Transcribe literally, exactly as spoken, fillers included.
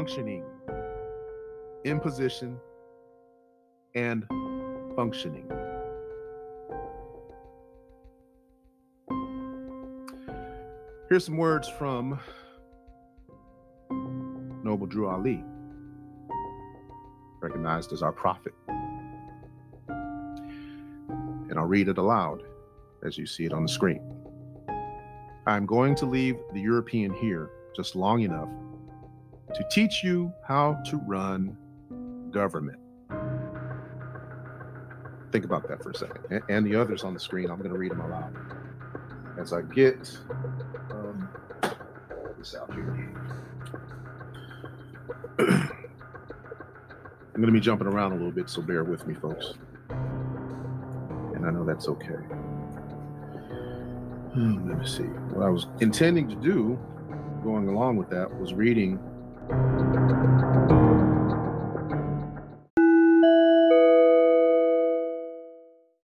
functioning, in position, and functioning. Here's some words from Noble Drew Ali, recognized as our prophet. And I'll read it aloud as you see it on the screen. I'm going to leave the European here just long enough to teach you how to run government. Think about that for a second. And the others on the screen, I'm going to read them aloud as I get um, this out here. I'm going to be jumping around a little bit, so bear with me, folks. And I know that's okay. Hmm, let me see. What I was intending to do, going along with that, was reading